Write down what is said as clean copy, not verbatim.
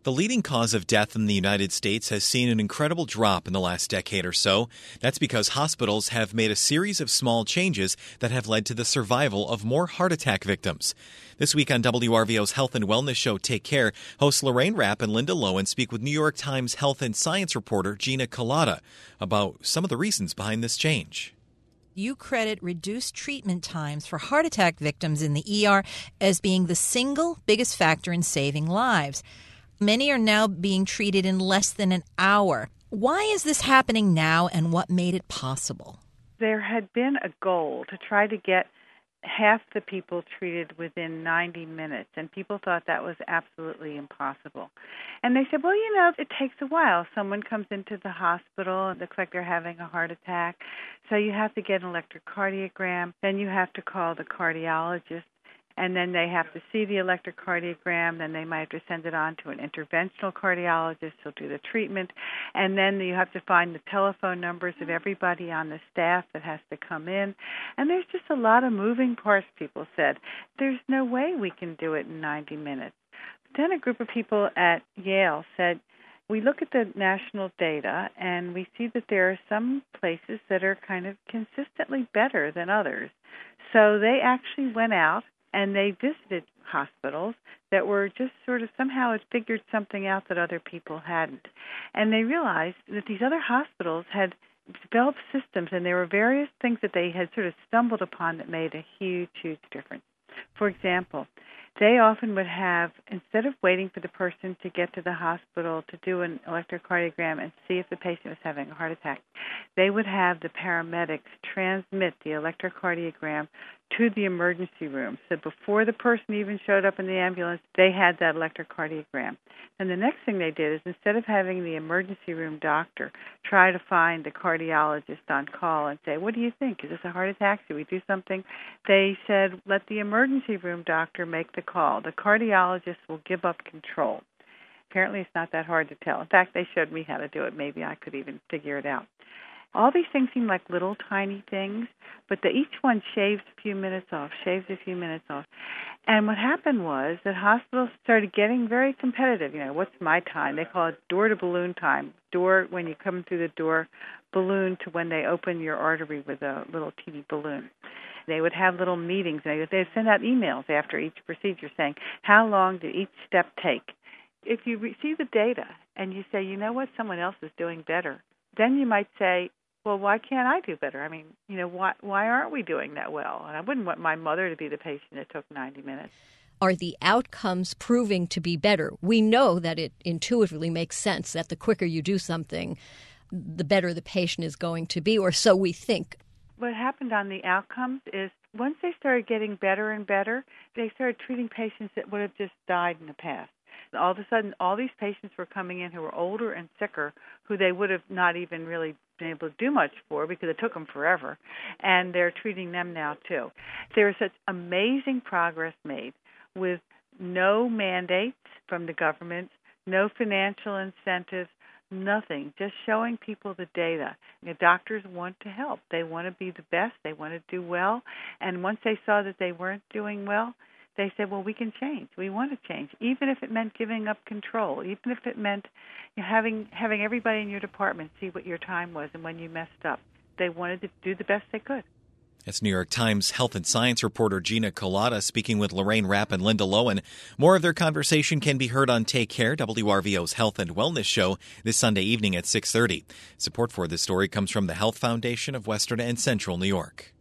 The leading cause of death in the United States has seen an incredible drop in the last decade or so. That's because hospitals have made a series of small changes that have led to the survival of more heart attack victims. This week on WRVO's Health and Wellness show, Take Care, hosts Lorraine Rapp and Linda Lowen speak with New York Times health and science reporter Gina Kolata about some of the reasons behind this change. You credit reduced treatment times for heart attack victims in the ER as being the single biggest factor in saving lives. Many are now being treated in less than an hour. Why is this happening now, and what made it possible? There had been a goal to try to get half the people treated within 90 minutes, and people thought that was absolutely impossible. And they said, well, it takes a while. Someone comes into the hospital, it looks like they're having a heart attack, so you have to get an electrocardiogram, then you have to call the cardiologist, and then they have to see the electrocardiogram, then they might have to send it on to an interventional cardiologist who'll do the treatment, and then you have to find the telephone numbers of everybody on the staff that has to come in. And there's just a lot of moving parts, people said. There's no way we can do it in 90 minutes. But then a group of people at Yale said, we look at the national data, and we see that there are some places that are kind of consistently better than others. So they actually went out and they visited hospitals that were just sort of somehow had figured something out that other people hadn't. And they realized that these other hospitals had developed systems, and there were various things that they had sort of stumbled upon that made a huge, huge difference. For example, they often would have, instead of waiting for the person to get to the hospital to do an electrocardiogram and see if the patient was having a heart attack, they would have the paramedics transmit the electrocardiogram to the emergency room. So before the person even showed up in the ambulance, they had that electrocardiogram. And the next thing they did is, instead of having the emergency room doctor try to find the cardiologist on call and say, what do you think? Is this a heart attack? Should we do something? They said, let the emergency room doctor make the call. The cardiologist will give up control. Apparently it's not that hard to tell. In fact, they showed me how to do it. Maybe I could even figure it out. All these things seem like little tiny things, but each one shaves a few minutes off. And what happened was that hospitals started getting very competitive. What's my time? They call it door-to-balloon time. Door, when you come through the door, balloon to when they open your artery with a little teeny balloon. They would have little meetings, and they'd send out emails after each procedure saying, how long did each step take? If you receive the data and you say, you know what, someone else is doing better, then you might say, well, why can't I do better? I mean, why aren't we doing that well? And I wouldn't want my mother to be the patient that took 90 minutes. Are the outcomes proving to be better? We know that it intuitively makes sense that the quicker you do something, the better the patient is going to be, or so we think. What happened on the outcomes is once they started getting better and better, they started treating patients that would have just died in the past. All of a sudden, all these patients were coming in who were older and sicker, who they would have not even really been able to do much for because it took them forever, and they're treating them now too. There is such amazing progress made with no mandates from the government, no financial incentives, nothing, just showing people the data. The doctors want to help. They want to be the best. They want to do well. And once they saw that they weren't doing well, they said, well, we can change. We want to change, even if it meant giving up control, even if it meant having everybody in your department see what your time was and when you messed up. They wanted to do the best they could. That's New York Times health and science reporter Gina Kolata speaking with Lorraine Rapp and Linda Lowen. More of their conversation can be heard on Take Care, WRVO's Health and Wellness show, this Sunday evening at 6:30. Support for this story comes from the Health Foundation of Western and Central New York.